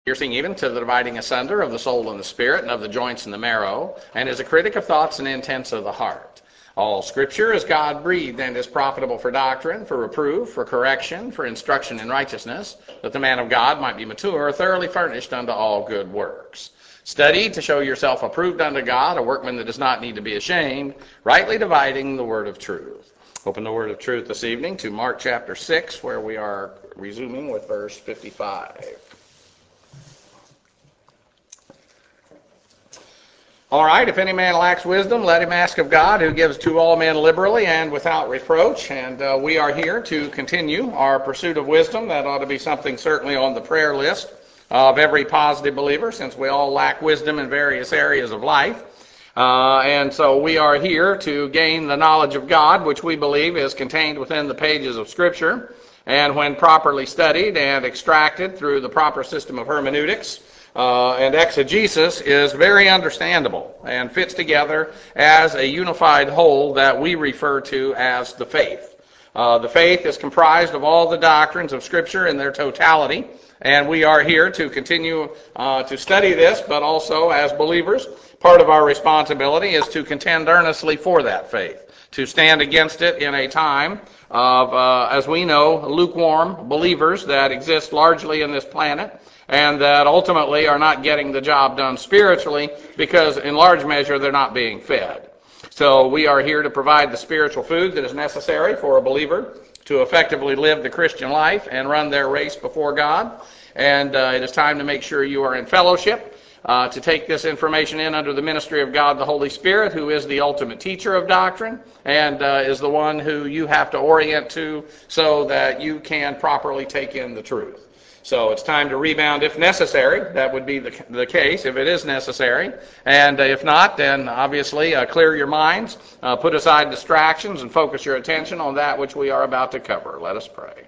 piercing even to the dividing asunder of the soul and the spirit, and of the joints and the marrow, and is a critic of thoughts and intents of the heart. All Scripture is God-breathed and is profitable for doctrine, for reproof, for correction, for instruction in righteousness, that the man of God might be mature, thoroughly furnished unto all good works. Study to show yourself approved unto God, a workman that does not need to be ashamed, rightly dividing the word of truth. Open the word of truth this evening to Mark chapter 6, where we are resuming with verse 55. All right, if any man lacks wisdom, let him ask of God, who gives to all men liberally and without reproach. And we are here to continue our pursuit of wisdom. That ought to be something certainly on the prayer list of every positive believer, since we all lack wisdom in various areas of life. And so we are here to gain the knowledge of God, which we believe is contained within the pages of Scripture. And when properly studied and extracted through the proper system of hermeneutics, and exegesis, is very understandable and fits together as a unified whole that we refer to as the faith. The faith is comprised of all the doctrines of Scripture in their totality, and we are here to continue to study this, but also as believers, part of our responsibility is to contend earnestly for that faith, to stand against it in a time of, as we know, lukewarm believers that exist largely in this planet, and that ultimately are not getting the job done spiritually because in large measure they're not being fed. So we are here to provide the spiritual food that is necessary for a believer to effectively live the Christian life and run their race before God. And it is time to make sure you are in fellowship, to take this information in under the ministry of God the Holy Spirit, who is the ultimate teacher of doctrine and is the one who you have to orient to so that you can properly take in the truth. So it's time to rebound if necessary. That would be the case if it is necessary. And if not, then obviously clear your minds, put aside distractions, and focus your attention on that which we are about to cover. Let us pray.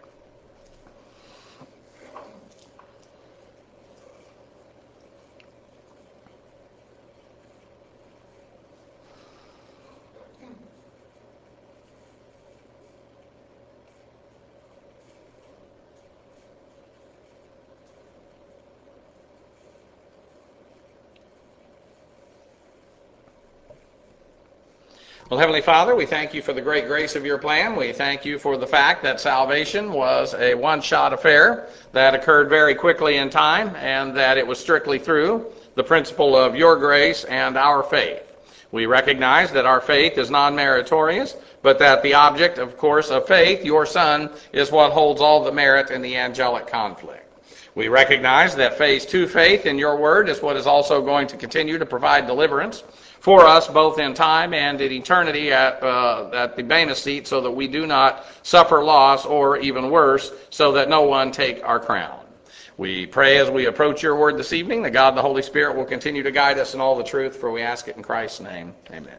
Well, Heavenly Father, we thank you for the great grace of your plan. We thank you for the fact that salvation was a one-shot affair that occurred very quickly in time, and that it was strictly through the principle of your grace and our faith. We recognize that our faith is non-meritorious, but that the object, of course, of faith, your Son, is what holds all the merit in the angelic conflict. We recognize that phase 2 faith in your word is what is also going to continue to provide deliverance for us both in time and in eternity at the Bema seat, so that we do not suffer loss, or even worse, so that no one take our crown. We pray as we approach your word this evening that God the Holy Spirit will continue to guide us in all the truth, for we ask it in Christ's name. Amen.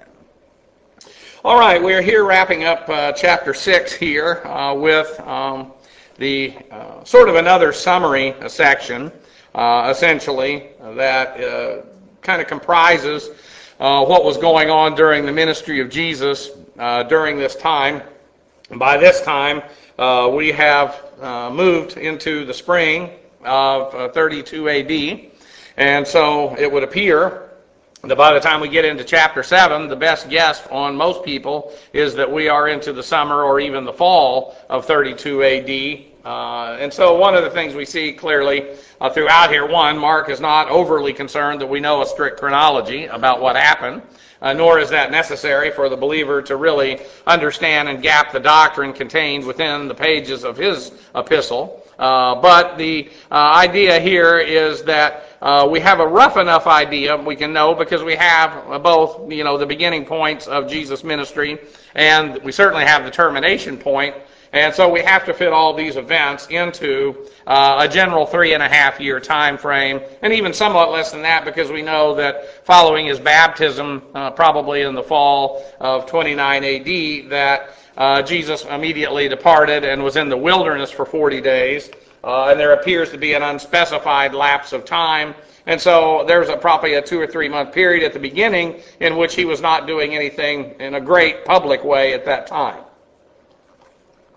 All right, we're here wrapping up chapter 6 here with the sort of another summary section, essentially, that kind of comprises what was going on during the ministry of Jesus during this time. By this time, we have moved into the spring of 32 AD, and so it would appear that by the time we get into chapter 7, the best guess on most people is that we are into the summer or even the fall of 32 AD. And so one of the things we see clearly throughout here, one, Mark is not overly concerned that we know a strict chronology about what happened, nor is that necessary for the believer to really understand and gap the doctrine contained within the pages of his epistle. But the idea here is that we have a rough enough idea we can know, because we have both, the beginning points of Jesus' ministry, and we certainly have the termination point. And so we have to fit all these events into a general 3.5-year time frame, and even somewhat less than that, because we know that following his baptism, probably in the fall of 29 AD, that Jesus immediately departed and was in the wilderness for 40 days. And there appears to be an unspecified lapse of time. And so there's probably a 2 or 3 month period at the beginning in which he was not doing anything in a great public way at that time.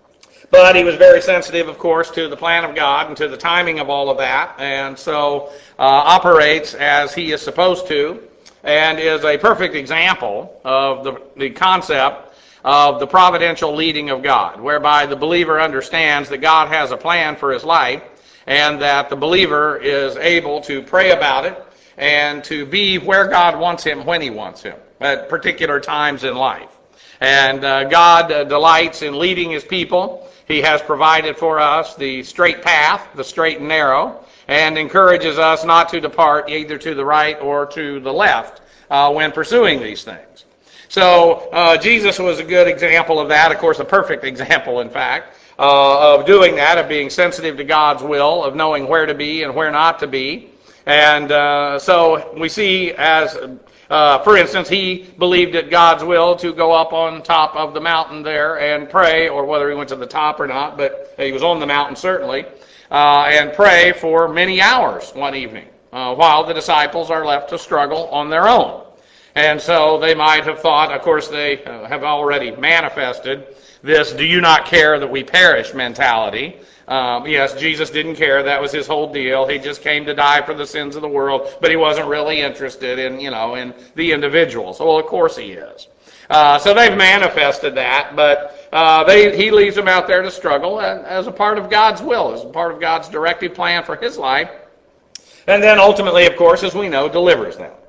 But he was very sensitive, of course, to the plan of God and to the timing of all of that, and so operates as he is supposed to, and is a perfect example of the concept of the providential leading of God, whereby the believer understands that God has a plan for his life, and that the believer is able to pray about it and to be where God wants him when he wants him at particular times in life. And God delights in leading his people. He has provided for us the straight path, the straight and narrow, and encourages us not to depart either to the right or to the left when pursuing these things. So Jesus was a good example of that, of course a perfect example in fact, of doing that, of being sensitive to God's will, of knowing where to be and where not to be. And so we see as, for instance, he believed it God's will to go up on top of the mountain there and pray, or whether he went to the top or not, but he was on the mountain certainly, and pray for many hours one evening, while the disciples are left to struggle on their own. And so they might have thought, of course they have already manifested this do you not care that we perish mentality. Yes, Jesus didn't care. That was his whole deal. He just came to die for the sins of the world, but he wasn't really interested in, in the individual. So, well, of course he is. So they've manifested that, but he leaves them out there to struggle as a part of God's will, as a part of God's directive plan for his life. And then ultimately, of course, as we know, delivers them.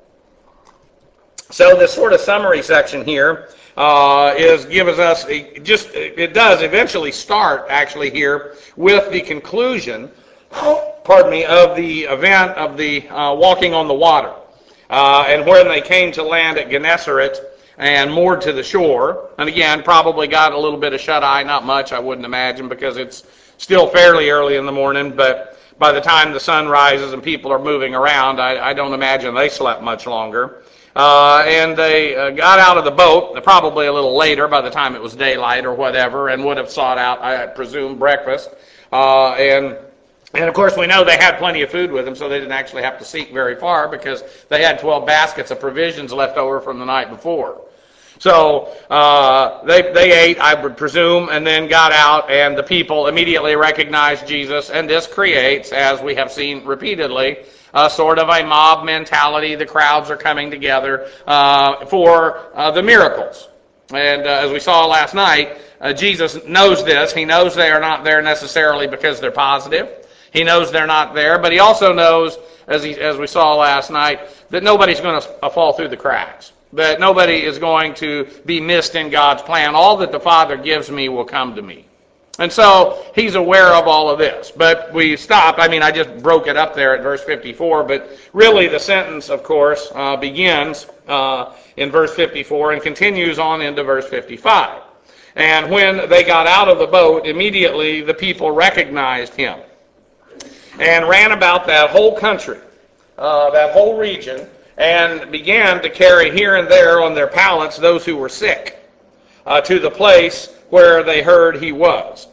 So this sort of summary section here gives us it does eventually start actually here with the conclusion, of the event of the walking on the water, and when they came to land at Gennesaret and moored to the shore, and again probably got a little bit of shut eye, not much I wouldn't imagine because it's still fairly early in the morning, but by the time the sun rises and people are moving around, I don't imagine they slept much longer. And they got out of the boat, probably a little later by the time it was daylight or whatever, and would have sought out, I presume, breakfast. And of course we know they had plenty of food with them, so they didn't actually have to seek very far because they had 12 baskets of provisions left over from the night before. So they ate, I would presume, and then got out, and the people immediately recognized Jesus, and this creates, as we have seen repeatedly, sort of a mob mentality. The crowds are coming together for the miracles. And as we saw last night, Jesus knows this. He knows they are not there necessarily because they're positive. He knows they're not there, but he also knows, as we saw last night, that nobody's going to fall through the cracks. That nobody is going to be missed in God's plan. All that the Father gives me will come to me. And so he's aware of all of this. But we stopped. I just broke it up there at verse 54. But really the sentence, of course, begins in verse 54 and continues on into verse 55. And when they got out of the boat, immediately the people recognized him and ran about that whole country, that whole region, and began to carry here and there on their pallets those who were sick to the place where they heard he was.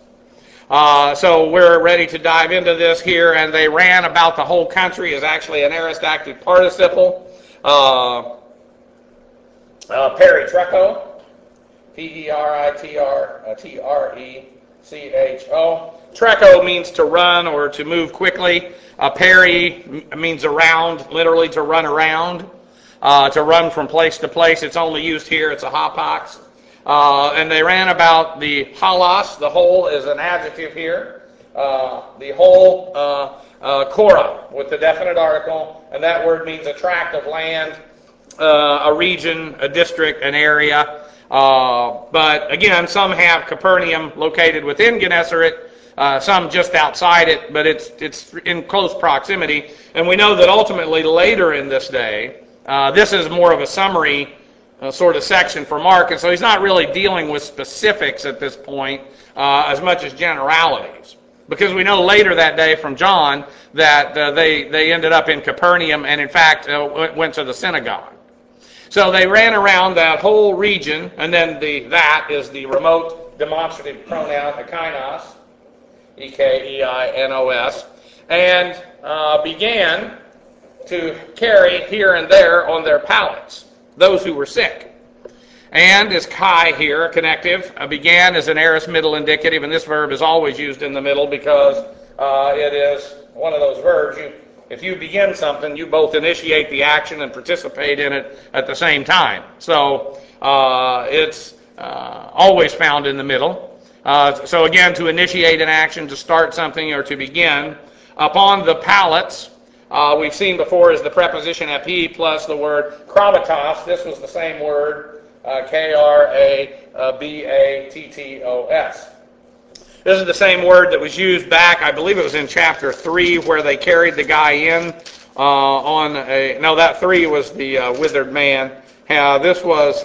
So we're ready to dive into this here, and they ran about the whole country is actually an aorist active participle. Peritrecho, P-E-R-I-T-R-T-R-E-C-H-O. Trecho means to run or to move quickly. Peri means around, literally to run around, to run from place to place. It's only used here. It's a hapax. And they ran about the halos. The whole is an adjective here. The whole Korah with the definite article. And that word means a tract of land, a region, a district, an area. But again, some have Capernaum located within Gennesaret, some just outside it, but it's in close proximity. And we know that ultimately later in this day, this is more of a summary sort of section for Mark, and so he's not really dealing with specifics at this point as much as generalities. Because we know later that day from John that they ended up in Capernaum and in fact went to the synagogue. So they ran around that whole region, and then that is the remote demonstrative pronoun ekainos, E-K-E-I-N-O-S, and began to carry here and there on their pallets those who were sick. And is kai here, a connective. Began as an aorist middle indicative, and this verb is always used in the middle because it is one of those verbs. If you begin something, you both initiate the action and participate in it at the same time. So it's always found in the middle. So again, to initiate an action, to start something, or to begin. Upon the palates, we've seen before is the preposition epi plus the word krabatos. This was the same word, K-R-A-B-A-T-T-O-S. This is the same word that was used back, I believe it was in chapter 3, where they carried the guy in on a... No, that 3 was the withered man. This was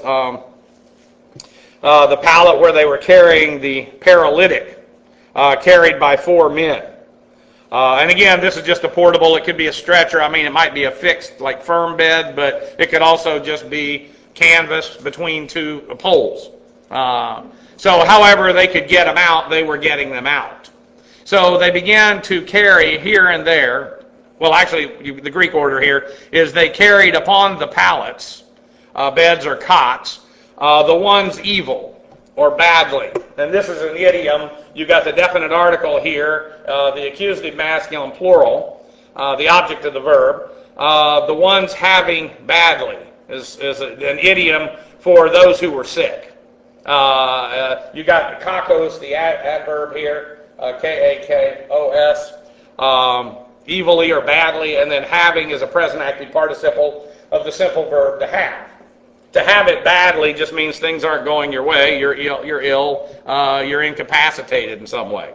the pallet where they were carrying the paralytic, carried by 4 men. And again, this is just a portable. It could be a stretcher. I mean, it might be a fixed, like, firm bed, but it could also just be canvas between 2 poles. So however they could get them out, they were getting them out. So they began to carry here and there. Well, actually, the Greek order here is they carried upon the pallets, beds or cots, the ones evil or badly. And this is an idiom. You got the definite article here, the accusative masculine plural, the object of the verb. The ones having badly is an idiom for those who were sick. You got kakos, the adverb here, K-A-K-O-S, evilly or badly, and then having is a present active participle of the simple verb to have. To have it badly just means things aren't going your way. You're ill, you're incapacitated in some way.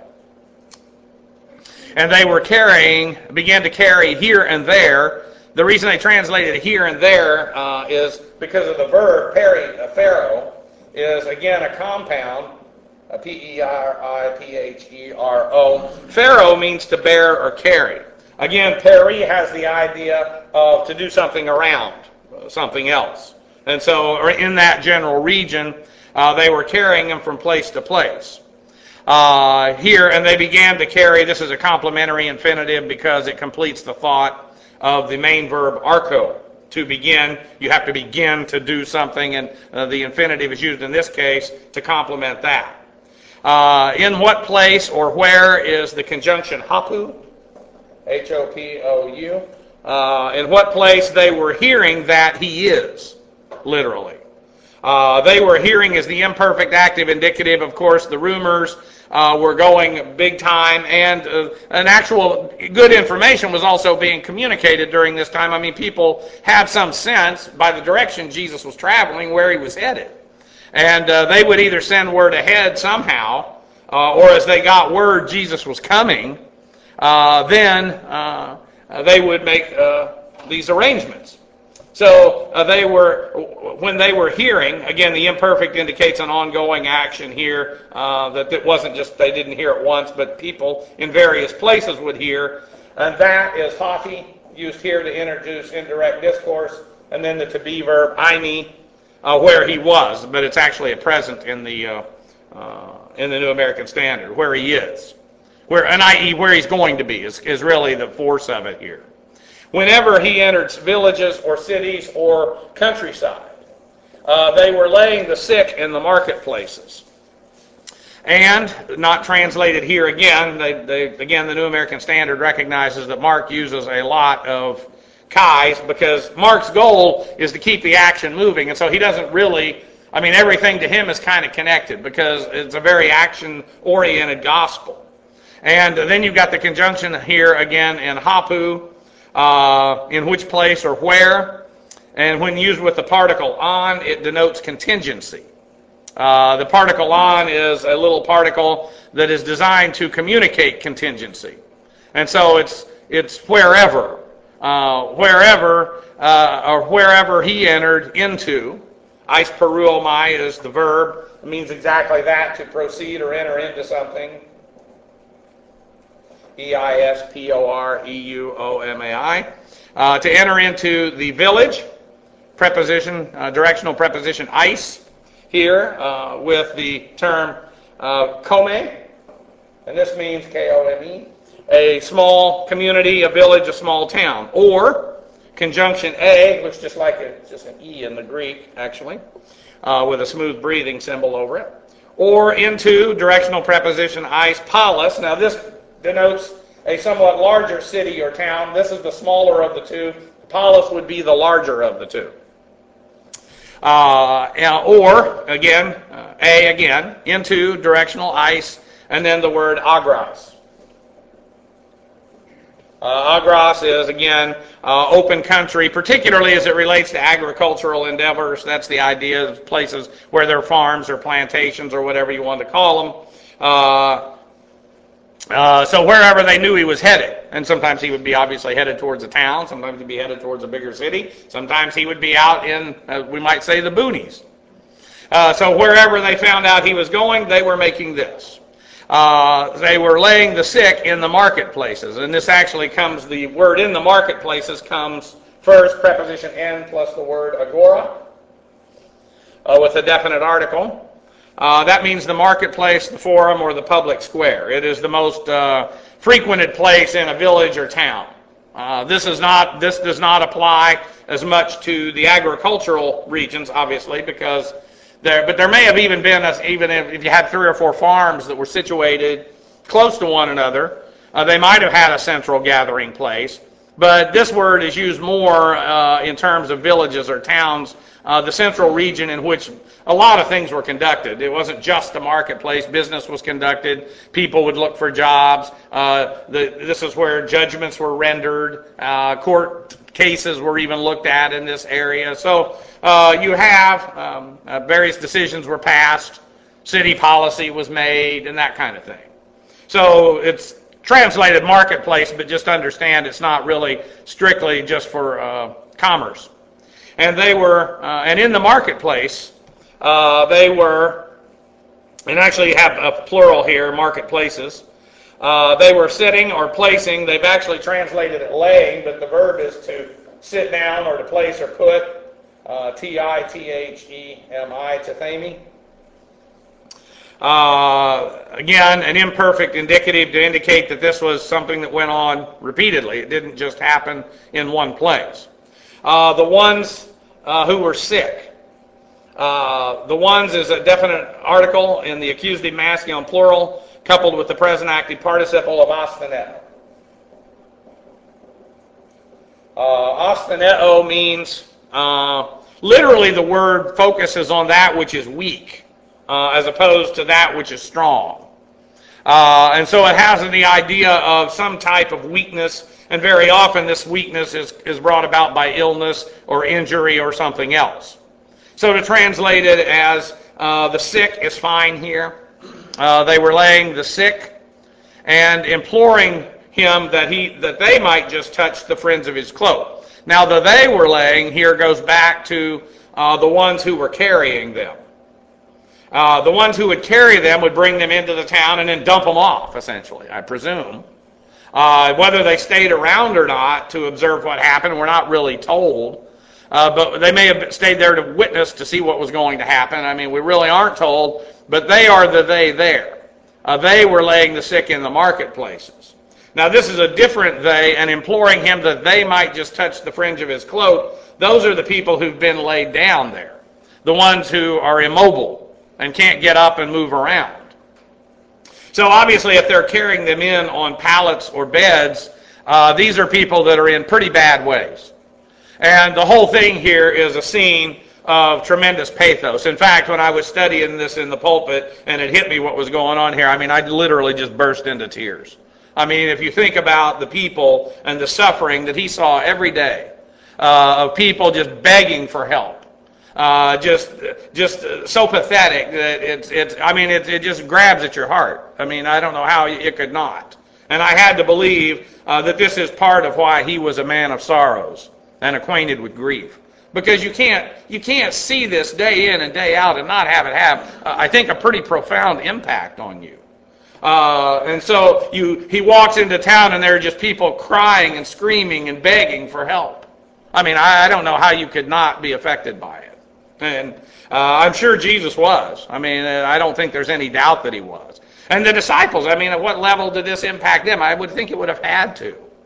And they were began to carry here and there. The reason they translated here and there is because of the verb pharaoh is again a compound, a P-E-R-I-P-H-E-R-O. Pharaoh means to bear or carry. Again, peri has the idea of to do something around something else. And so in that general region, they were carrying them from place to place. Here, and they began to carry, this is a complementary infinitive because it completes the thought of the main verb archo. To begin, you have to begin to do something, and the infinitive is used in this case to complement that. In what place or where is the conjunction hapu, H-O-P-O-U. In what place they were hearing that he is, literally. They were hearing as the imperfect active indicative. Of course, the rumors were going big time, and an actual good information was also being communicated during this time. I mean, people had some sense by the direction Jesus was traveling where he was headed. And they would either send word ahead somehow, or as they got word Jesus was coming, then they would make these arrangements. So when they were hearing, again, the imperfect indicates an ongoing action here, that it wasn't just they didn't hear it once, but people in various places would hear. And that is hafi, used here to introduce indirect discourse, and then the to be verb, aimi, where he was, but it's actually a present in the New American Standard, where he is. And i.e. where he's going to be is really the force of it here. Whenever he entered villages or cities or countryside, they were laying the sick in the marketplaces. And, not translated here again, again, the New American Standard recognizes that Mark uses a lot of kais because Mark's goal is to keep the action moving, and so he doesn't really, I mean, everything to him is kind of connected because it's a very action-oriented gospel. And then you've got the conjunction here again in hapu, in which place or where, and when used with the particle on, it denotes contingency. The particle on is a little particle that is designed to communicate contingency, and so it's wherever, wherever he entered into. Eis peruomai is the verb. It means exactly that, to proceed or enter into something. E-I-S-P-O-R-E-U-O-M-A-I. To enter into the village, preposition, directional preposition eis, here with the term kome, and this means K-O-M-E, a small community, a village, a small town. Or conjunction a, looks just like just an E in the Greek, actually, with a smooth breathing symbol over it. Or into, directional preposition eis, polis. Now this denotes a somewhat larger city or town. This is the smaller of the two. Polis would be the larger of the two. Or, again, A again, into, directional eis, and then the word agros. Agros is, again, open country, particularly as it relates to agricultural endeavors. That's the idea of places where there are farms or plantations or whatever you want to call them. So wherever they knew he was headed, and sometimes he would be obviously headed towards a town, sometimes he'd be headed towards a bigger city, sometimes he would be out in, we might say, the boonies. So wherever they found out he was going, they were making this. They were laying the sick in the marketplaces, and this actually comes, the word in the marketplaces comes first, preposition en plus the word agora, with a definite article. That means the marketplace, the forum, or the public square. It is the most frequented place in a village or town. This does not apply as much to the agricultural regions, obviously, because there may have even been, even if you had 3 or 4 farms that were situated close to one another, they might have had a central gathering place. But this word is used more in terms of villages or towns, the central region in which a lot of things were conducted. It wasn't just a marketplace. Business was conducted. People would look for jobs. This is where judgments were rendered. Court cases were even looked at in this area. So you have various decisions were passed. City policy was made and that kind of thing. So it's translated marketplace, but just understand it's not really strictly just for commerce. And they were, and in the marketplace, they were, and actually you have a plural here, marketplaces. They were sitting or placing. They've actually translated it laying, but the verb is to sit down or to place or put. T-I-T-H-E-M-I, tithemi. Again, an imperfect indicative to indicate that this was something that went on repeatedly. It didn't just happen in one place. The ones who were sick. The ones is a definite article in the accusative masculine plural, coupled with the present active participle of ostheneo. Ostheneo means, literally the word focuses on that which is weak, as opposed to that which is strong. And so it has the idea of some type of weakness, and very often this weakness is brought about by illness or injury or something else. So to translate it as the sick is fine here. They were laying the sick and imploring him that they might just touch the fringe of his cloak. Now the they were laying here goes back to the ones who were carrying them. The ones who would carry them would bring them into the town and then dump them off, essentially, I presume. Whether they stayed around or not to observe what happened, we're not really told. But they may have stayed there to witness to see what was going to happen. I mean, we really aren't told, but they are the they there. They were laying the sick in the marketplaces. Now, this is a different they, and imploring him that they might just touch the fringe of his cloak. Those are the people who've been laid down there, the ones who are immobile and can't get up and move around. So obviously, if they're carrying them in on pallets or beds, these are people that are in pretty bad ways. And the whole thing here is a scene of tremendous pathos. In fact, when I was studying this in the pulpit and it hit me what was going on here, I mean, I literally just burst into tears. I mean, if you think about the people and the suffering that he saw every day of people just begging for help, just so pathetic that it just grabs at your heart. I mean, I don't know how it could not. And I had to believe that this is part of why he was a man of sorrows and acquainted with grief. Because you can't see this day in and day out and not have it have, I think, a pretty profound impact on you. And so he walks into town and there are just people crying and screaming and begging for help. I mean, I don't know how you could not be affected by it. And I'm sure Jesus was. I mean, I don't think there's any doubt that he was. And the disciples, I mean, at what level did this impact them? I would think it would have had to.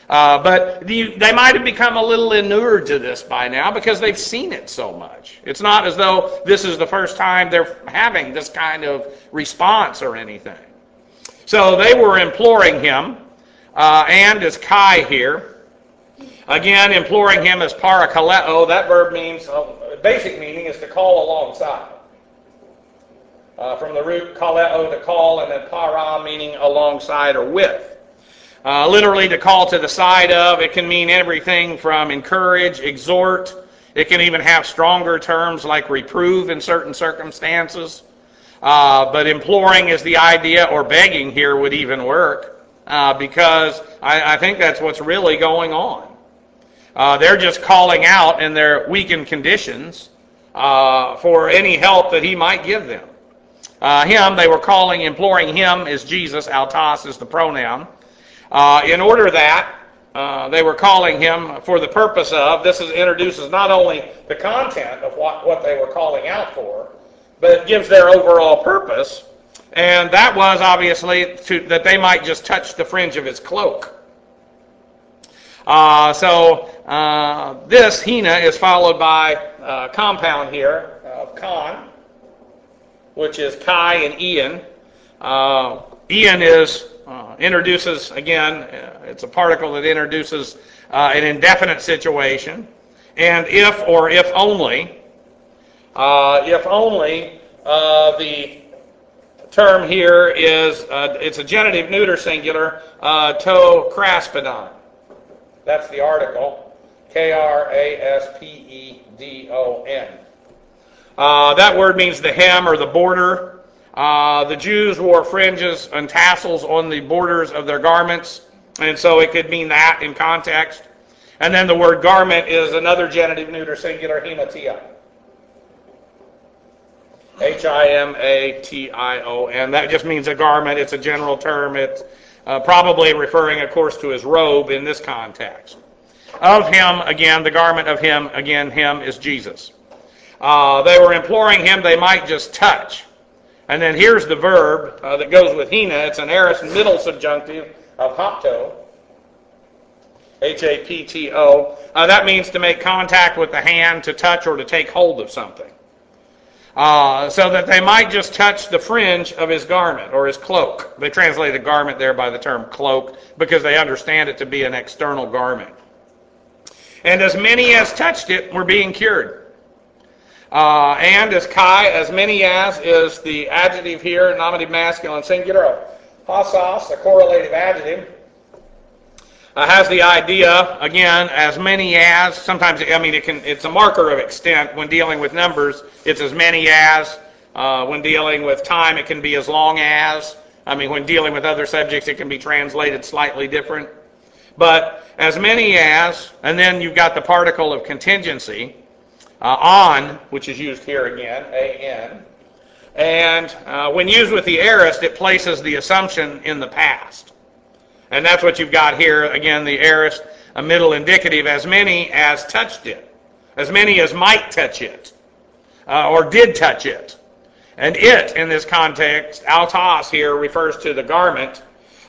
But they might have become a little inured to this by now because they've seen it so much. It's not as though this is the first time they're having this kind of response or anything. So they were imploring him, and as Kai here, again, imploring him as parakaleo. That verb means, basic meaning is to call alongside. From the root kaleo, to call, and then para, meaning alongside or with. Literally to call to the side of. It can mean everything from encourage, exhort. It can even have stronger terms like reprove in certain circumstances. But imploring is the idea, or begging here would even work, because I think that's what's really going on. They're just calling out in their weakened conditions for any help that he might give them. They were calling, imploring him is Jesus, autos is the pronoun. In order that they were calling him for the purpose of, this introduces not only the content of what they were calling out for, but it gives their overall purpose, and that was obviously that they might just touch the fringe of his cloak. This hina is followed by a compound here of Khan, which is Kai and Ian. Ian introduces, again, it's a particle that introduces an indefinite situation. And if or if only, the term here is, it's a genitive neuter singular, to kraspedon. That's the article, Kraspedon. That word means the hem or the border. The Jews wore fringes and tassels on the borders of their garments, and so it could mean that in context. And then the word garment is another genitive neuter singular, himatia. Himation. That just means a garment. It's a general term. It's probably referring, of course, to his robe in this context. Of him, again, the garment of him, again, him is Jesus. They were imploring him they might just touch. And then here's the verb that goes with hina. It's an aorist middle subjunctive of hapto. Hapto. That means to make contact with the hand, to touch, or to take hold of something. So that they might just touch the fringe of his garment or his cloak. They translated garment there by the term cloak because they understand it to be an external garment. And as many as touched it were being cured. And as Kai, as many as is the adjective here, nominative masculine singular, hasos, a correlative adjective, has the idea, again, as many as, sometimes, it's a marker of extent when dealing with numbers. It's as many as. When dealing with time, it can be as long as. When dealing with other subjects, it can be translated slightly different. But as many as, and then you've got the particle of contingency, on, which is used here again, an. And when used with the aorist, it places the assumption in the past. And that's what you've got here. Again, the aorist, a middle indicative, as many as touched it. As many as might touch it. Or did touch it. And it, in this context, autos here refers to the garment,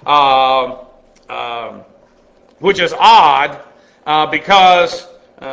which is odd because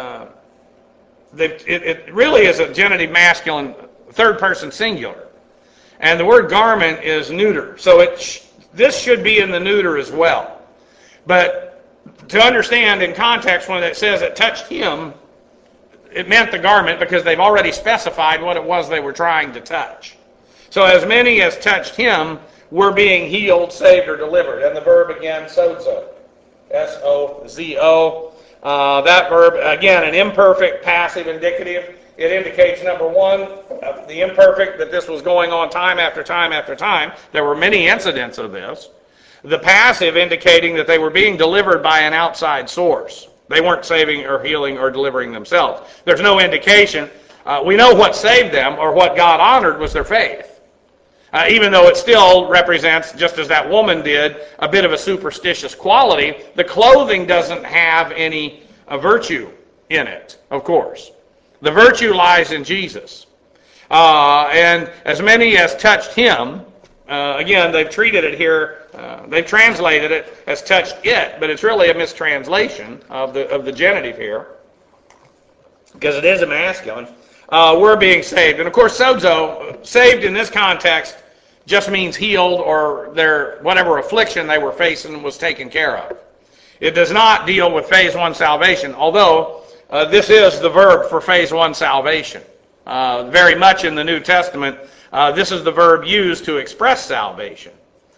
it really is a genitive masculine third person singular. And the word garment is neuter. So this should be in the neuter as well. But to understand in context when it says it touched him, it meant the garment because they've already specified what it was they were trying to touch. So as many as touched him were being healed, saved, or delivered. And the verb again, sozo. S-O-Z-O. That verb, again, an imperfect passive indicative. It indicates, number one, the imperfect, that this was going on time after time after time. There were many incidents of this. The passive indicating that they were being delivered by an outside source. They weren't saving or healing or delivering themselves. There's no indication. We know what saved them or what God honored was their faith. Even though it still represents, just as that woman did, a bit of a superstitious quality, the clothing doesn't have any virtue in it, of course. The virtue lies in Jesus. And as many as touched him, Again, they've treated it here, they've translated it as touched it, but it's really a mistranslation of the genitive here, because it is a masculine. We're being saved. And of course, sozo, saved in this context, just means healed, or their whatever affliction they were facing was taken care of. It does not deal with phase 1 salvation, although this is the verb for phase 1 salvation. Very much in the New Testament, this is the verb used to express salvation.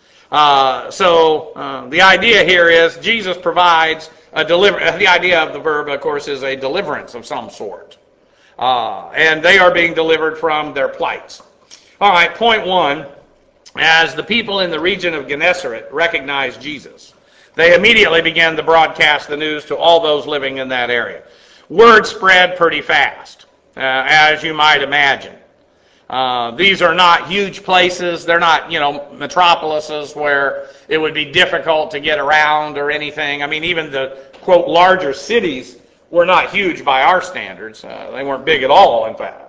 So the idea here is Jesus provides a the idea of the verb, of course, is a deliverance of some sort. And they are being delivered from their plights. All right, point 1. As the people in the region of Gennesaret recognized Jesus, they immediately began to broadcast the news to all those living in that area. Word spread pretty fast, as you might imagine. These are not huge places. They're not, metropolises where it would be difficult to get around or anything. I mean, even the, quote, larger cities were not huge by our standards. They weren't big at all, in fact.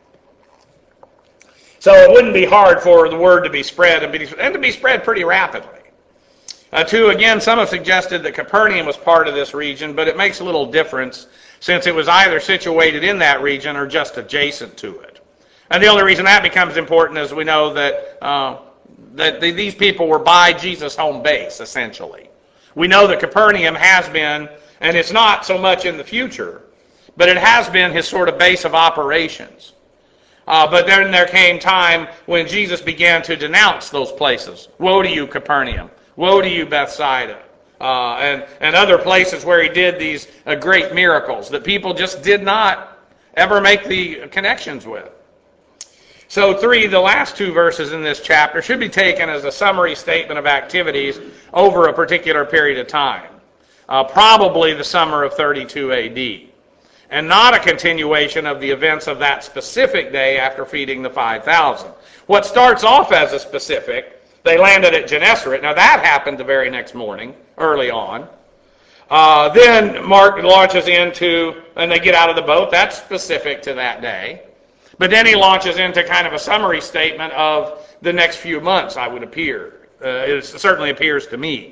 So it wouldn't be hard for the word to be spread and to be spread pretty rapidly. 2, again, some have suggested that Capernaum was part of this region, but it makes a little difference since it was either situated in that region or just adjacent to it. And the only reason that becomes important is we know that these people were by Jesus' home base, essentially. We know that Capernaum has been, and it's not so much in the future, but it has been his sort of base of operations. But then there came time when Jesus began to denounce those places. Woe to you, Capernaum. Woe to you, Bethsaida. And other places where he did these great miracles that people just did not ever make the connections with. So 3, the last 2 verses in this chapter should be taken as a summary statement of activities over a particular period of time. Probably the summer of 32 A.D., and not a continuation of the events of that specific day after feeding the 5,000. What starts off as a specific, they landed at Gennesaret. Now that happened the very next morning, early on. Then Mark launches into, and they get out of the boat. That's specific to that day. But then he launches into kind of a summary statement of the next few months, I would appear. It certainly appears to me.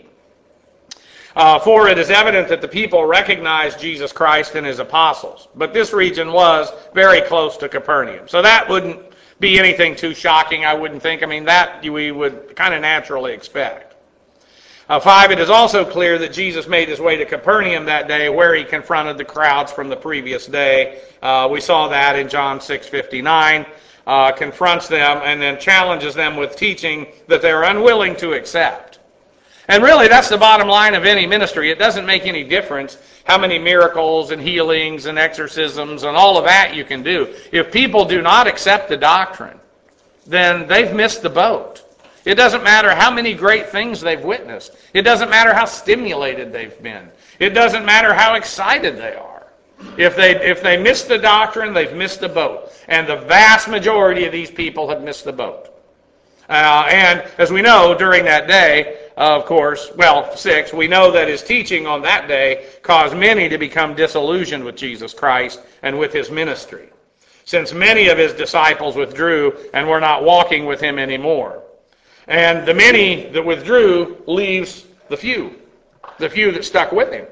For it is evident that the people recognized Jesus Christ and his apostles. But this region was very close to Capernaum. So that wouldn't be anything too shocking, I wouldn't think. I mean, that we would kind of naturally expect. 5, it is also clear that Jesus made his way to Capernaum that day where he confronted the crowds from the previous day. We saw that in John 6:59. Confronts them and then challenges them with teaching that they're unwilling to accept. And really, that's the bottom line of any ministry. It doesn't make any difference how many miracles and healings and exorcisms and all of that you can do. If people do not accept the doctrine, then they've missed the boat. It doesn't matter how many great things they've witnessed. It doesn't matter how stimulated they've been. It doesn't matter how excited they are. If they miss the doctrine, they've missed the boat. And the vast majority of these people have missed the boat. And as we know, during that day, of course, 6, we know that his teaching on that day caused many to become disillusioned with Jesus Christ and with his ministry, since many of his disciples withdrew and were not walking with him anymore. And the many that withdrew leaves the few that stuck with him.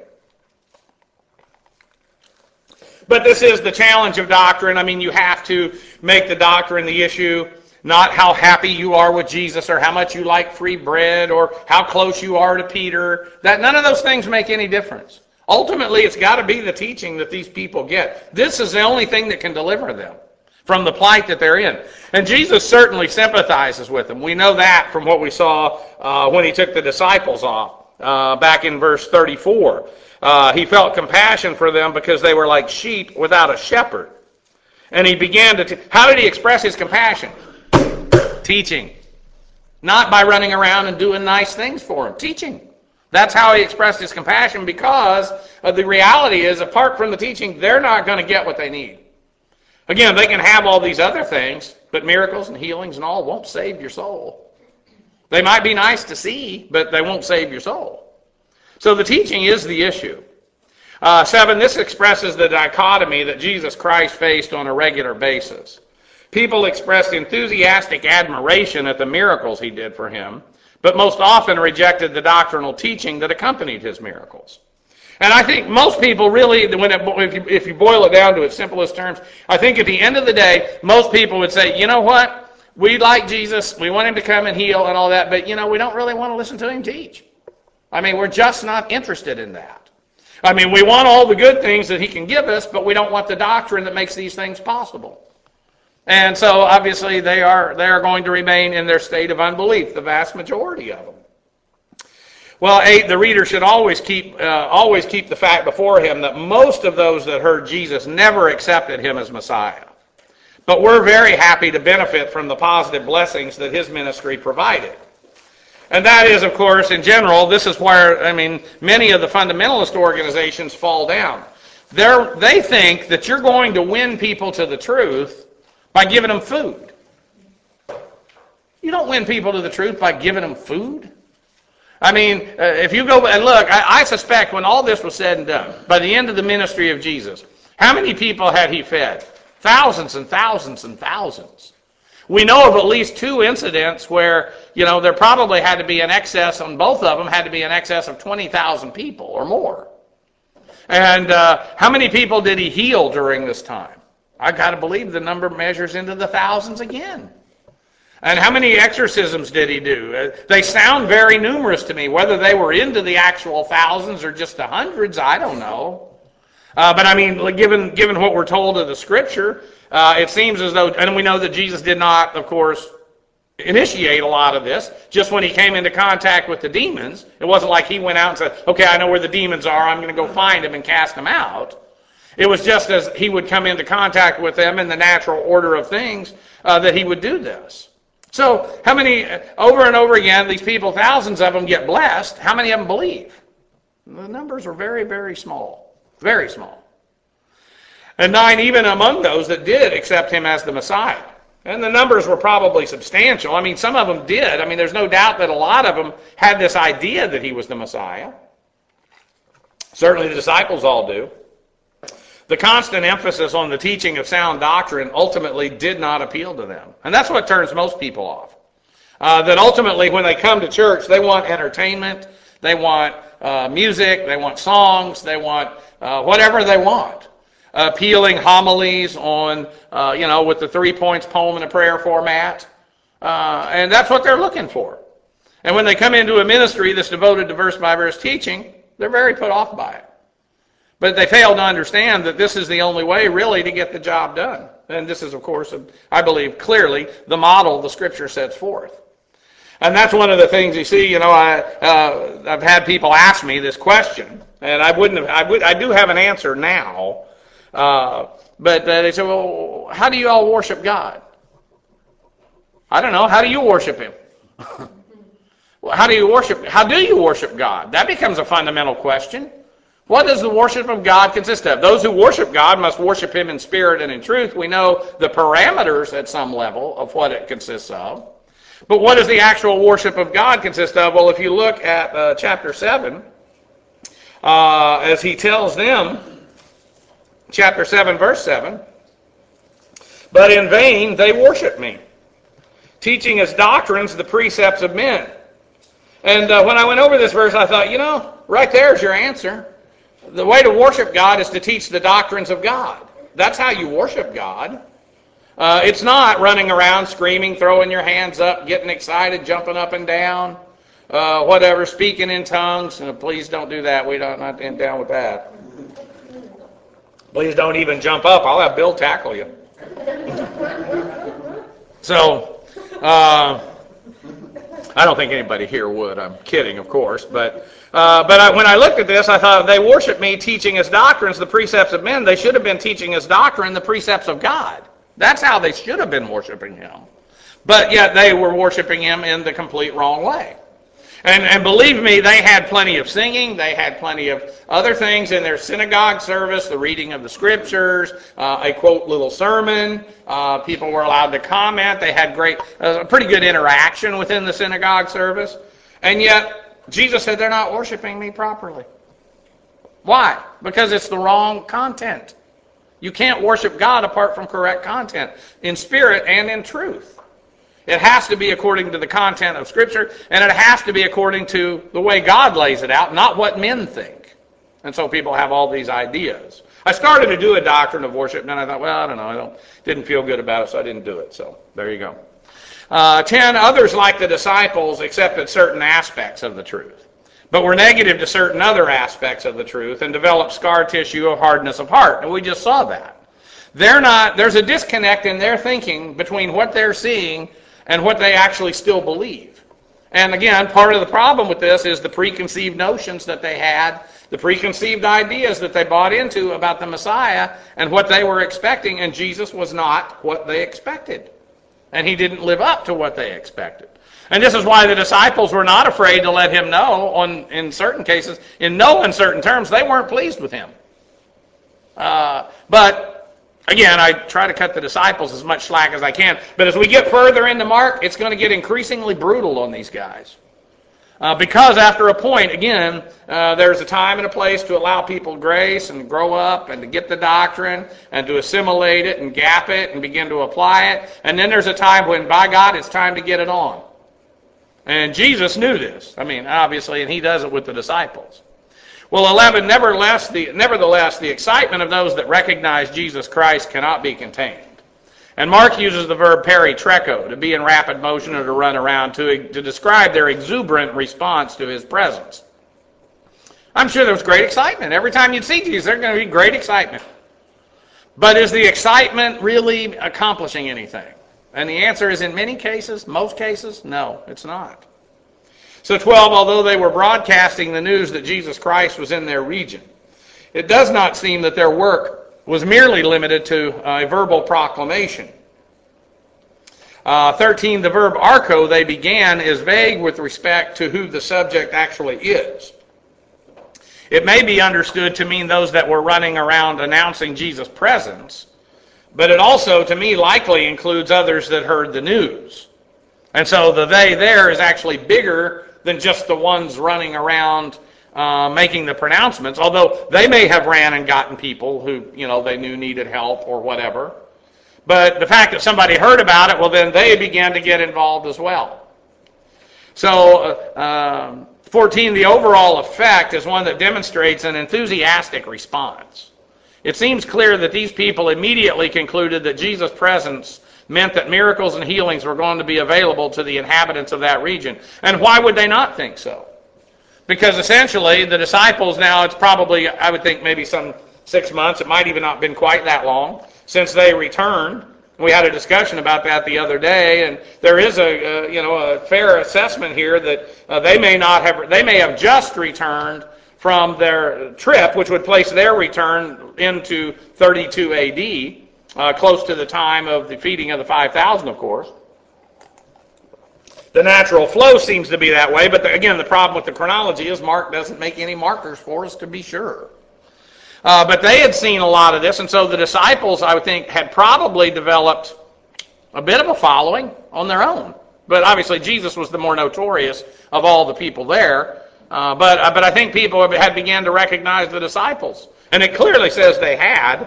But this is the challenge of doctrine. I mean, you have to make the doctrine the issue. Not how happy you are with Jesus or how much you like free bread or how close you are to Peter. None of those things make any difference. Ultimately, it's got to be the teaching that these people get. This is the only thing that can deliver them from the plight that they're in. And Jesus certainly sympathizes with them. We know that from what we saw when he took the disciples off back in verse 34. He felt compassion for them because they were like sheep without a shepherd. And he began to... How did he express his compassion? Teaching. Not by running around and doing nice things for them. Teaching. That's how he expressed his compassion, because the reality is, apart from the teaching, they're not going to get what they need. Again, they can have all these other things, but miracles and healings and all won't save your soul. They might be nice to see, but they won't save your soul. So the teaching is the issue. 7, this expresses the dichotomy that Jesus Christ faced on a regular basis. People expressed enthusiastic admiration at the miracles he did for him, but most often rejected the doctrinal teaching that accompanied his miracles. And I think most people really, if you boil it down to its simplest terms, I think at the end of the day, most people would say, you know what? We like Jesus, we want him to come and heal and all that, but we don't really want to listen to him teach. I mean, we're just not interested in that. I mean, we want all the good things that he can give us, but we don't want the doctrine that makes these things possible. And so, obviously, they are going to remain in their state of unbelief, the vast majority of them. Well, 8, the reader should always keep the fact before him that most of those that heard Jesus never accepted him as Messiah. But we're very happy to benefit from the positive blessings that his ministry provided. And that is, of course, in general, this is where, many of the fundamentalist organizations fall down. They think that you're going to win people to the truth by giving them food. You don't win people to the truth by giving them food. If you go and look, I suspect when all this was said and done, by the end of the ministry of Jesus, how many people had he fed? Thousands and thousands and thousands. We know of at least 2 incidents where, there probably had to be an excess, on both of them had to be an excess of 20,000 people or more. And how many people did he heal during this time? I've got to believe the number measures into the thousands again. And how many exorcisms did he do? They sound very numerous to me. Whether they were into the actual thousands or just the hundreds, I don't know. But given what we're told of the Scripture, it seems as though, and we know that Jesus did not, of course, initiate a lot of this. Just when he came into contact with the demons, it wasn't like he went out and said, okay, I know where the demons are, I'm going to go find them and cast them out. It was just as he would come into contact with them in the natural order of things that he would do this. So how many, over and over again, these people, thousands of them get blessed. How many of them believe? The numbers are very, very small. Very small. And 9, even among those that did accept him as the Messiah. And the numbers were probably substantial. Some of them did. There's no doubt that a lot of them had this idea that he was the Messiah. Certainly the disciples all do. The constant emphasis on the teaching of sound doctrine ultimately did not appeal to them. And that's what turns most people off. That ultimately when they come to church, they want entertainment, they want music, they want songs, they want whatever they want. Appealing homilies on, with the 3 points poem and a prayer format. And that's what they're looking for. And when they come into a ministry that's devoted to verse-by-verse teaching, they're very put off by it. But they fail to understand that this is the only way, really, to get the job done. And this is, of course, I believe, clearly the model the Scripture sets forth. And that's one of the things you see. I've had people ask me this question, and I do have an answer now. But they say, well, how do you all worship God? I don't know. How do you worship him? Well, how do you worship God? That becomes a fundamental question. What does the worship of God consist of? Those who worship God must worship him in spirit and in truth. We know the parameters at some level of what it consists of. But what does the actual worship of God consist of? Well, if you look at chapter 7, as he tells them, chapter 7, verse 7, but in vain they worship me, teaching as doctrines the precepts of men. And when I went over this verse, I thought, right there's your answer. The way to worship God is to teach the doctrines of God. That's how you worship God. It's not running around screaming, throwing your hands up, getting excited, jumping up and down, whatever, speaking in tongues. Please don't do that. We're not down with that. Please don't even jump up. I'll have Bill tackle you. So, I don't think anybody here would. I'm kidding, of course. But when I looked at this, I thought they worship me teaching as doctrines the precepts of men. They should have been teaching as doctrine the precepts of God. That's how they should have been worshiping him. But yet they were worshiping him in the complete wrong way. And believe me, they had plenty of singing. They had plenty of other things in their synagogue service, the reading of the scriptures, a quote little sermon. People were allowed to comment. They had pretty good interaction within the synagogue service. And yet, Jesus said they're not worshiping me properly. Why? Because it's the wrong content. You can't worship God apart from correct content, in spirit and in truth. It has to be according to the content of Scripture, and it has to be according to the way God lays it out, not what men think. And so people have all these ideas. I started to do a doctrine of worship, and then I thought, well, I don't know, didn't feel good about it, so I didn't do it. So there you go. 10, others like the disciples accepted certain aspects of the truth, but were negative to certain other aspects of the truth and developed scar tissue of hardness of heart. And we just saw that. There's a disconnect in their thinking between what they're seeing and what they actually still believe. And again, part of the problem with this is the preconceived notions that they had, the preconceived ideas that they bought into about the Messiah and what they were expecting, and Jesus was not what they expected. And he didn't live up to what they expected. And this is why the disciples were not afraid to let him know, in certain cases, in no uncertain terms, they weren't pleased with him. But again, I try to cut the disciples as much slack as I can. But as we get further into Mark, it's going to get increasingly brutal on these guys. Because after a point, again, there's a time and a place to allow people grace and grow up and to get the doctrine and to assimilate it and gap it and begin to apply it. And then there's a time when, by God, it's time to get it on. And Jesus knew this. I mean, obviously, and he does it with the disciples. Well, 11, nevertheless, the excitement of those that recognize Jesus Christ cannot be contained. And Mark uses the verb peritreko, to be in rapid motion or to run around, to describe their exuberant response to his presence. I'm sure there was great excitement. Every time you'd see Jesus, there's going to be great excitement. But is the excitement really accomplishing anything? And the answer is, in many cases, most cases, no, it's not. So 12, although they were broadcasting the news that Jesus Christ was in their region, it does not seem that their work was merely limited to a verbal proclamation. 13, the verb archo they began is vague with respect to who the subject actually is. It may be understood to mean those that were running around announcing Jesus' presence, but it also, to me, likely includes others that heard the news. And so the they there is actually bigger than just the ones running around making the pronouncements, although they may have ran and gotten people who, they knew needed help or whatever. But the fact that somebody heard about it, well, then they began to get involved as well. So 14, the overall effect is one that demonstrates an enthusiastic response. It seems clear that these people immediately concluded that Jesus' presence meant that miracles and healings were going to be available to the inhabitants of that region. And why would they not think so? Because essentially, the disciples now, it's probably, I would think, maybe some 6 months, it might even not have been quite that long, since they returned. We had a discussion about that the other day, and there is a fair assessment here that they may have just returned from their trip, which would place their return into 32 AD, close to the time of the feeding of the 5,000, of course. The natural flow seems to be that way, but again, the problem with the chronology is Mark doesn't make any markers for us to be sure. But they had seen a lot of this, and so the disciples, I would think, had probably developed a bit of a following on their own. But obviously, Jesus was the more notorious of all the people there. But I think people had began to recognize the disciples, and it clearly says they had.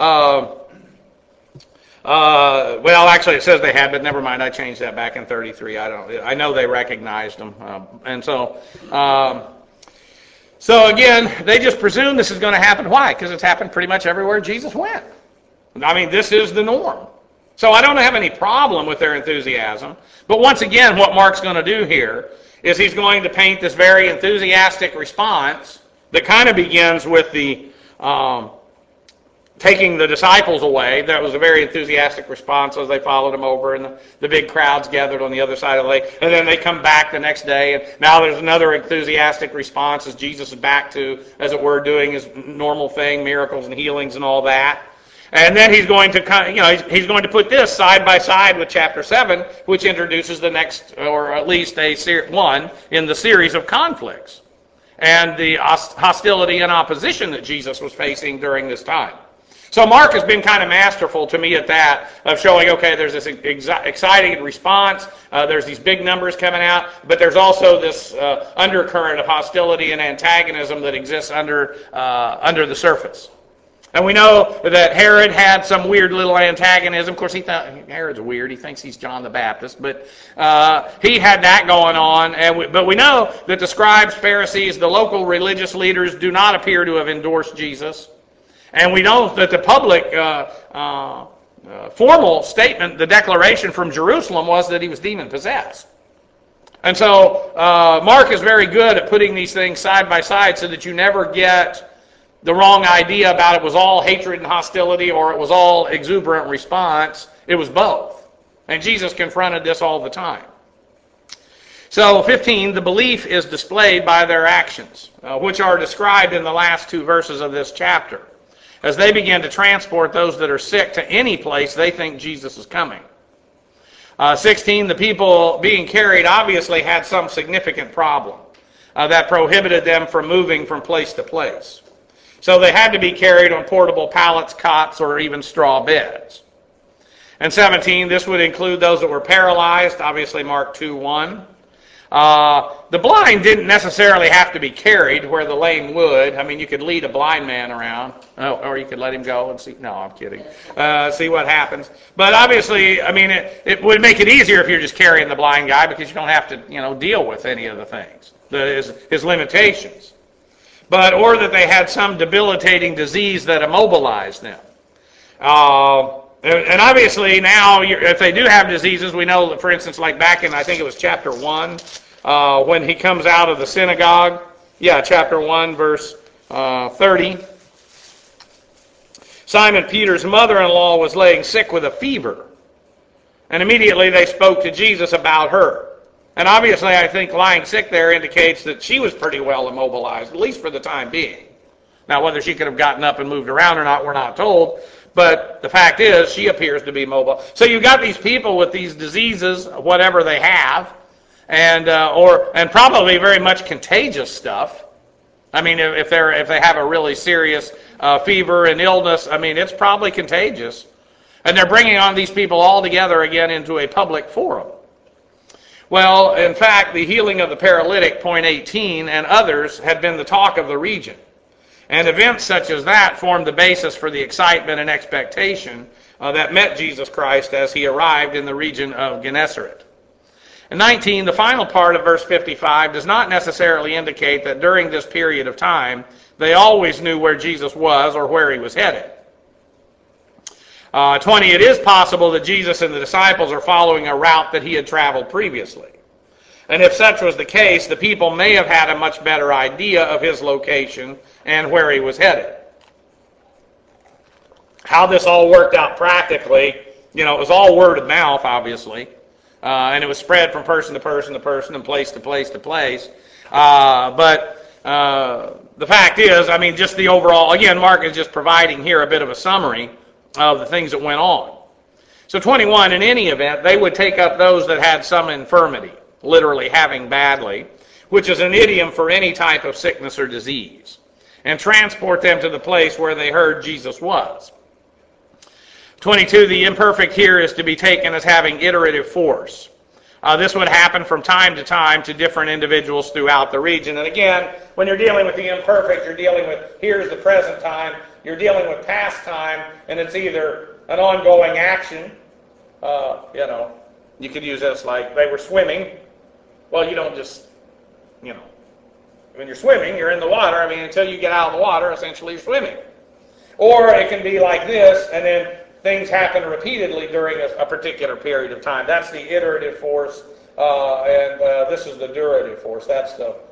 Well, actually, it says they had, but never mind. I changed that back in 33. I know they recognized them, and so again, they just presume this is going to happen. Why? Because it's happened pretty much everywhere Jesus went. I mean, this is the norm. So I don't have any problem with their enthusiasm. But once again, what Mark's going to do here is he's going to paint this very enthusiastic response that kind of begins with the taking the disciples away. That was a very enthusiastic response as they followed him over, and the big crowds gathered on the other side of the lake. And then they come back the next day, and now there's another enthusiastic response as Jesus is back to, as it were, doing his normal thing, miracles and healings and all that. And then he's going to, he's going to put this side by side with chapter 7, which introduces the next, or at least one in the series of conflicts, and the hostility and opposition that Jesus was facing during this time. So Mark has been kind of masterful to me at that, of showing, okay, there's this exciting response, there's these big numbers coming out, but there's also this undercurrent of hostility and antagonism that exists under the surface. And we know that Herod had some weird little antagonism. Of course, he thought Herod's weird. He thinks he's John the Baptist. But he had that going on. But we know that the scribes, Pharisees, the local religious leaders do not appear to have endorsed Jesus. And we know that the public formal statement, the declaration from Jerusalem, was that he was demon-possessed. And so Mark is very good at putting these things side by side so that you never get the wrong idea about it was all hatred and hostility or it was all exuberant response. It was both. And Jesus confronted this all the time. So 15, the belief is displayed by their actions, which are described in the last two verses of this chapter, as they begin to transport those that are sick to any place they think Jesus is coming. 16, the people being carried obviously had some significant problem that prohibited them from moving from place to place. So they had to be carried on portable pallets, cots, or even straw beds. And 17, this would include those that were paralyzed, obviously Mark 2:1. The blind didn't necessarily have to be carried where the lame would. I mean, you could lead a blind man around, or you could let him go and see. No, I'm kidding. See what happens. But obviously, I mean, it would make it easier if you're just carrying the blind guy because you don't have to, deal with any of the things, his limitations. Or that they had some debilitating disease that immobilized them. And obviously now, if they do have diseases, we know that, for instance, like back in, I think it was chapter 1, when he comes out of the synagogue. Yeah, chapter 1, verse 30. Simon Peter's mother-in-law was laying sick with a fever. And immediately they spoke to Jesus about her. And obviously, I think lying sick there indicates that she was pretty well immobilized, at least for the time being. Now, whether she could have gotten up and moved around or not, we're not told. But the fact is, she appears to be mobile. So you've got these people with these diseases, whatever they have, and probably very much contagious stuff. I mean, if they have a really serious fever and illness, I mean, it's probably contagious. And they're bringing on these people all together again into a public forum. Well, in fact, the healing of the paralytic, point 18, and others had been the talk of the region. And events such as that formed the basis for the excitement and expectation that met Jesus Christ as he arrived in the region of Gennesaret. And 19, the final part of verse 55 does not necessarily indicate that during this period of time they always knew where Jesus was or where he was headed. 20, it is possible that Jesus and the disciples are following a route that he had traveled previously. And if such was the case, the people may have had a much better idea of his location and where he was headed. How this all worked out practically, it was all word of mouth, obviously. And it was spread from person to person to person and place to place to place. But the fact is, I mean, just the overall, again, Mark is just providing here a bit of a summary of the things that went on. So 21, in any event, they would take up those that had some infirmity, literally having badly, which is an idiom for any type of sickness or disease, and transport them to the place where they heard Jesus was. 22, the imperfect here is to be taken as having iterative force. This would happen from time to time to different individuals throughout the region. And again, when you're dealing with the imperfect, you're dealing with here's the present time, you're dealing with past time, and it's either an ongoing action, you could use this like they were swimming. Well, you don't just, when you're swimming, you're in the water. I mean, until you get out of the water, essentially you're swimming. Or it can be like this, and then things happen repeatedly during a particular period of time. That's the iterative force, and this is the durative force. That's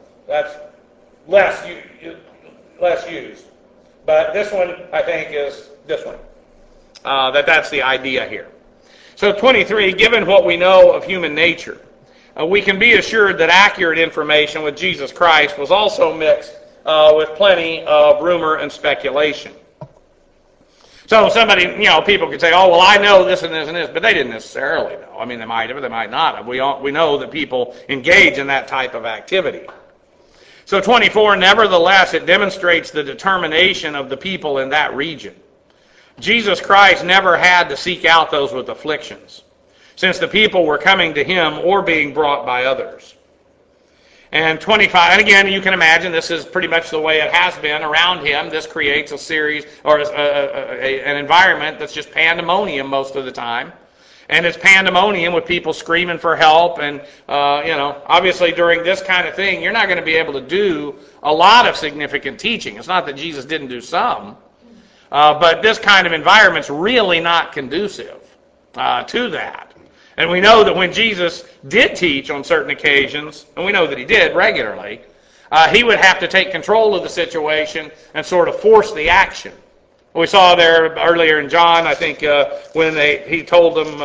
less used. But this one, I think, is this one. That's the idea here. So 23, given what we know of human nature, we can be assured that accurate information with Jesus Christ was also mixed with plenty of rumor and speculation. So somebody, people could say, oh, well, I know this and this and this, but they didn't necessarily know. I mean, they might have, or they might not have. We know that people engage in that type of activity. So 24, nevertheless, it demonstrates the determination of the people in that region. Jesus Christ never had to seek out those with afflictions, since the people were coming to him or being brought by others. And 25, and again, you can imagine this is pretty much the way it has been around him. This creates a series, or an environment that's just pandemonium most of the time. And it's pandemonium with people screaming for help. And, obviously during this kind of thing, you're not going to be able to do a lot of significant teaching. It's not that Jesus didn't do some, but this kind of environment's really not conducive to that. And we know that when Jesus did teach on certain occasions, and we know that he did regularly, he would have to take control of the situation and sort of force the action. We saw there earlier in John, I think, when he told them,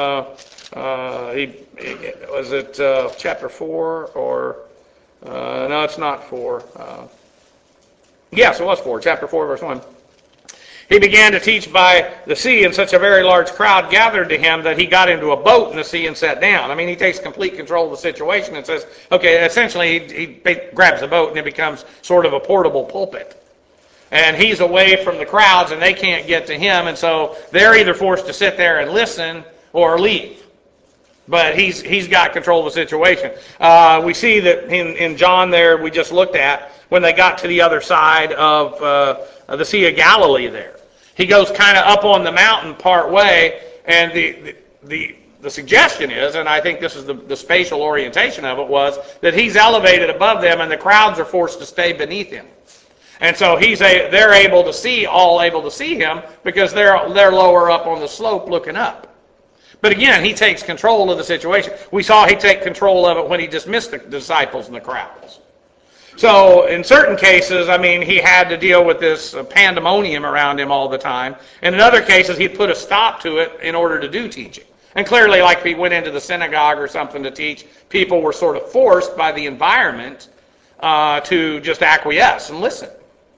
was it chapter 4 or, no, it's not 4. Yes, it was 4, chapter 4, verse 1. He began to teach by the sea, and such a very large crowd gathered to him that he got into a boat in the sea and sat down. I mean, he takes complete control of the situation and says, okay, essentially he grabs the boat and it becomes sort of a portable pulpit. And he's away from the crowds and they can't get to him, and so they're either forced to sit there and listen or leave. But he's got control of the situation. We see that in John there we just looked at, when they got to the other side of the Sea of Galilee there. He goes kind of up on the mountain part way, and the suggestion is, and I think this is the spatial orientation of it, was that he's elevated above them and the crowds are forced to stay beneath him. And so they're able to see him because they're lower up on the slope looking up. But again, he takes control of the situation. We saw he take control of it when he dismissed the disciples and the crowds. So in certain cases, I mean, he had to deal with this pandemonium around him all the time. And in other cases, he'd put a stop to it in order to do teaching. And clearly, like if he went into the synagogue or something to teach, people were sort of forced by the environment to just acquiesce and listen.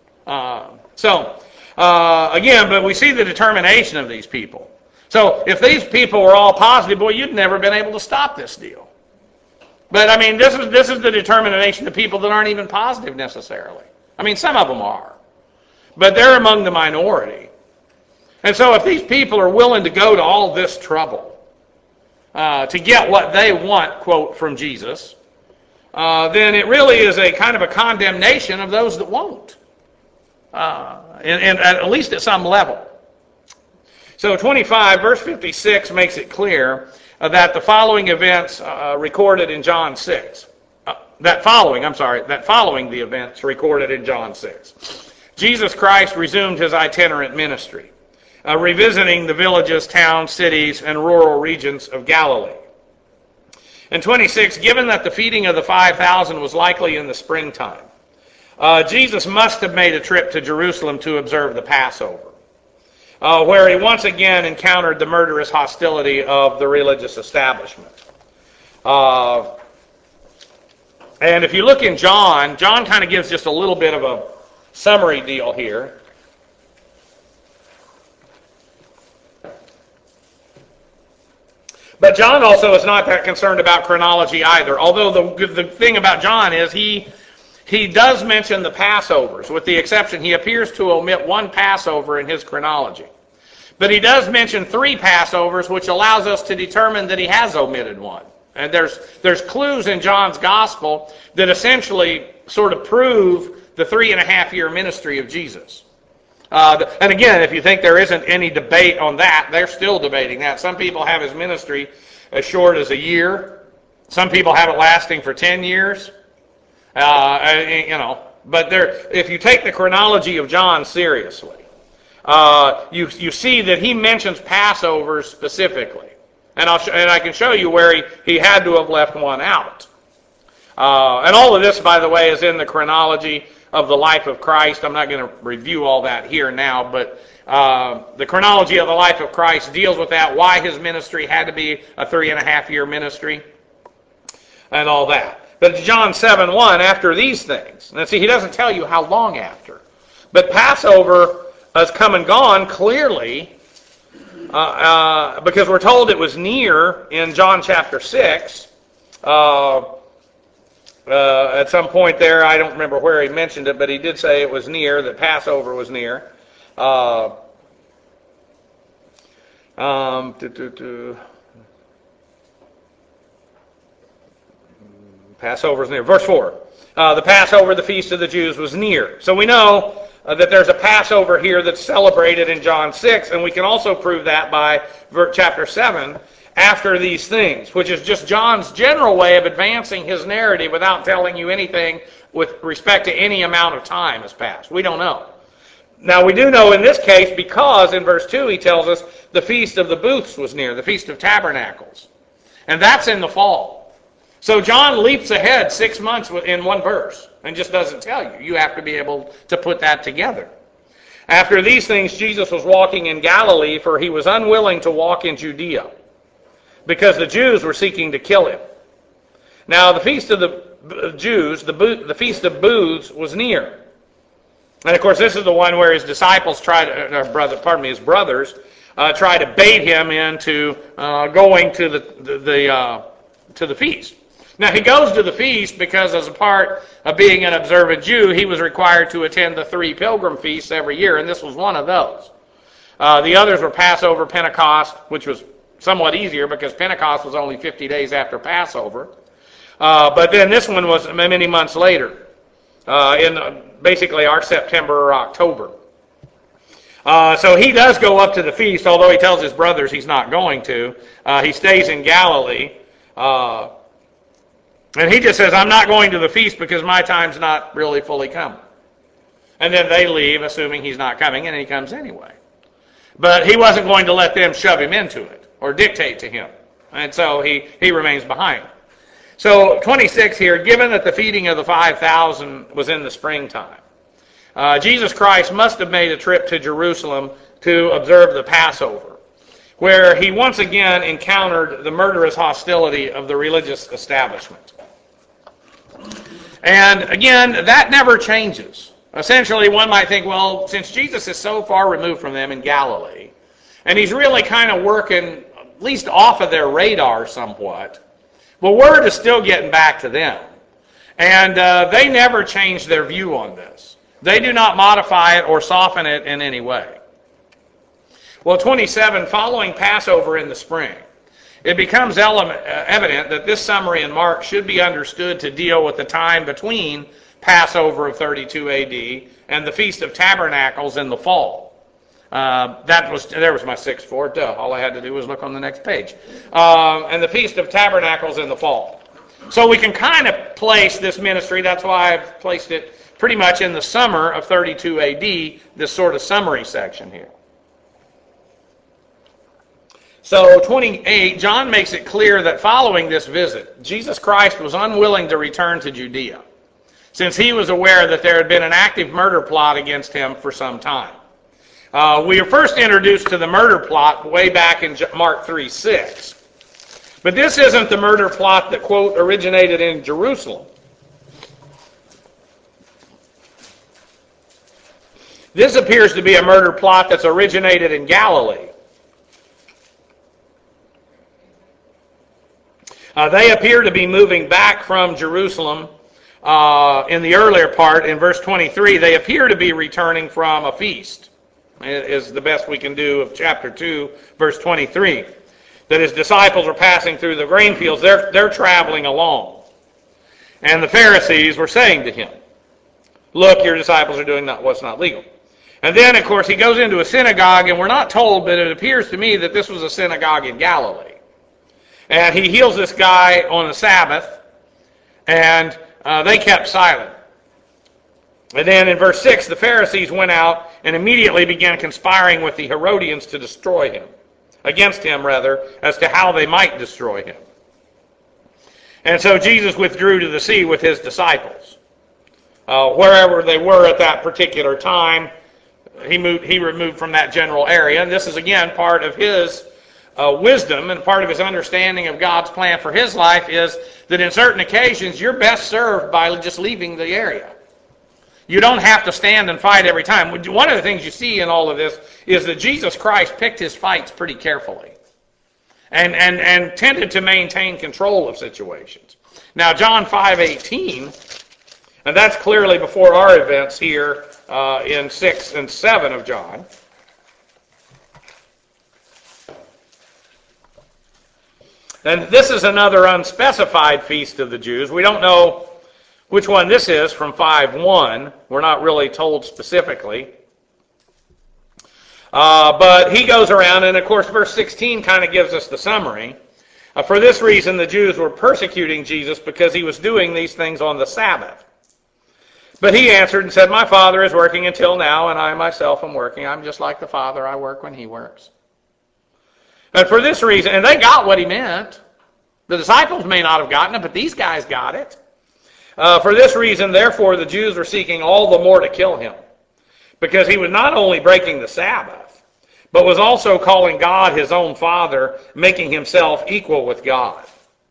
Again, but we see the determination of these people. So if these people were all positive, boy, you'd never been able to stop this deal. But I mean, this is the determination of people that aren't even positive necessarily. I mean, some of them are, but they're among the minority. And so if these people are willing to go to all this trouble to get what they want, quote, from Jesus, then it really is a kind of a condemnation of those that won't, and at least at some level. So 25, verse 56 makes it clear that the following events recorded in John 6. That following the events recorded in John 6. Jesus Christ resumed his itinerant ministry, revisiting the villages, towns, cities, and rural regions of Galilee. And 26, given that the feeding of the 5,000 was likely in the springtime, Jesus must have made a trip to Jerusalem to observe the Passover, where he once again encountered the murderous hostility of the religious establishment. And if you look in John kind of gives just a little bit of a summary deal here. But John also is not that concerned about chronology either, although the thing about John is he does mention the Passovers. With the exception, he appears to omit one Passover in his chronology. But he does mention 3 Passovers, which allows us to determine that he has omitted one. And there's clues in John's Gospel that essentially sort of prove the 3.5-year ministry of Jesus. And again, if you think there isn't any debate on that, they're still debating that. Some people have his ministry as short as a year. Some people have it lasting for 10 years. But if you take the chronology of John seriously, you see that he mentions Passovers specifically. And I can show you where he had to have left one out. And all of this, by the way, is in the chronology of the life of Christ. I'm not going to review all that here now, but the chronology of the life of Christ deals with that, why his ministry had to be a 3.5-year ministry, and all that. But John 7:1, after these things, and see, he doesn't tell you how long after, but Passover has come and gone clearly, because we're told it was near in John chapter 6. At some point there, I don't remember where he mentioned it, but he did say it was near, that Passover was near. Passover is near. Verse 4. The Passover, the feast of the Jews, was near. So we know that there's a Passover here that's celebrated in John 6, and we can also prove that by chapter 7, after these things, which is just John's general way of advancing his narrative without telling you anything with respect to any amount of time has passed. We don't know. Now, we do know in this case because in verse 2 he tells us the Feast of the Booths was near, the Feast of Tabernacles. And that's in the fall. So John leaps ahead 6 months in one verse and just doesn't tell you. You have to be able to put that together. After these things, Jesus was walking in Galilee, for he was unwilling to walk in Judea, because the Jews were seeking to kill him. Now, the Feast of the Jews, the Feast of Booths, was near. And of course, this is the one where his disciples his brothers try to bait him into going to the feast. Now, he goes to the feast because as a part of being an observant Jew, he was required to attend the 3 pilgrim feasts every year, and this was one of those. The others were Passover, Pentecost, which was somewhat easier because Pentecost was only 50 days after Passover. But then this one was many months later, in basically our September or October. So he does go up to the feast, although he tells his brothers he's not going to. He stays in Galilee. And he just says, I'm not going to the feast because my time's not really fully come. And then they leave, assuming he's not coming, and he comes anyway. But he wasn't going to let them shove him into it or dictate to him. And so he remains behind. So 26 here, given that the feeding of the 5,000 was in the springtime, Jesus Christ must have made a trip to Jerusalem to observe the Passover, where he once again encountered the murderous hostility of the religious establishment. And again, that never changes. Essentially, one might think, well, since Jesus is so far removed from them in Galilee, and he's really kind of working at least off of their radar somewhat, well, word is still getting back to them. And they never change their view on this. They do not modify it or soften it in any way. Well, 27, following Passover in the spring, it becomes evident that this summary in Mark should be understood to deal with the time between Passover of 32 AD and the Feast of Tabernacles in the fall. There was my 6-4. Duh. All I had to do was look on the next page. And the Feast of Tabernacles in the fall. So we can kind of place this ministry, that's why I've placed it pretty much in the summer of 32 AD, this sort of summary section here. So 28, John makes it clear that following this visit, Jesus Christ was unwilling to return to Judea, since he was aware that there had been an active murder plot against him for some time. We were first introduced to the murder plot way back in Mark 3:6. But this isn't the murder plot that, quote, originated in Jerusalem. This appears to be a murder plot that's originated in Galilee. They appear to be moving back from Jerusalem in the earlier part. In verse 23, they appear to be returning from a feast, is the best we can do of chapter 2, verse 23. That his disciples are passing through the grain fields. They're traveling along. And the Pharisees were saying to him, look, your disciples are doing what's not legal. And then, of course, he goes into a synagogue, and we're not told, but it appears to me that this was a synagogue in Galilee. And he heals this guy on the Sabbath, and they kept silent. And then in verse 6, the Pharisees went out and immediately began conspiring with the Herodians to destroy him, against him, rather, as to how they might destroy him. And so Jesus withdrew to the sea with his disciples. Wherever they were at that particular time, he removed from that general area. And this is, again, part of his wisdom, and part of his understanding of God's plan for his life is that in certain occasions you're best served by just leaving the area. You don't have to stand and fight every time. One of the things you see in all of this is that Jesus Christ picked his fights pretty carefully and tended to maintain control of situations. Now, John 5:18, and that's clearly before our events here in 6 and 7 of John. And this is another unspecified feast of the Jews. We don't know which one this is from 5:1. We're not really told specifically. But he goes around, and of course verse 16 kind of gives us the summary. For this reason the Jews were persecuting Jesus because he was doing these things on the Sabbath. But he answered and said, my Father is working until now, and I myself am working. I'm just like the Father. I work when he works. And for this reason, and they got what he meant. The disciples may not have gotten it, but these guys got it. For this reason, therefore, the Jews were seeking all the more to kill him, because he was not only breaking the Sabbath, but was also calling God his own Father, making himself equal with God.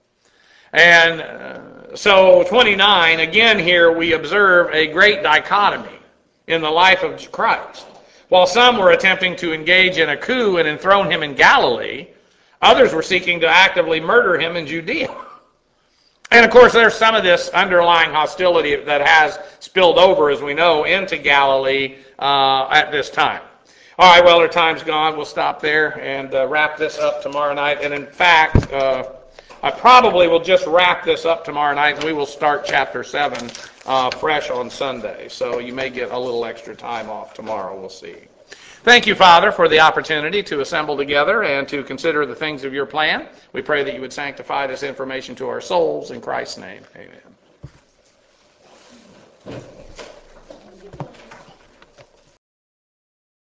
And so 29, again here we observe a great dichotomy in the life of Christ. While some were attempting to engage in a coup and enthrone him in Galilee, others were seeking to actively murder him in Judea. And of course there's some of this underlying hostility that has spilled over, as we know, into Galilee at this time. All right, well, our time's gone. We'll stop there and wrap this up tomorrow night. And in fact, I probably will just wrap this up tomorrow night, and we will start chapter 7 fresh on Sunday. So you may get a little extra time off tomorrow. We'll see. Thank you, Father, for the opportunity to assemble together and to consider the things of your plan. We pray that you would sanctify this information to our souls. In Christ's name, amen.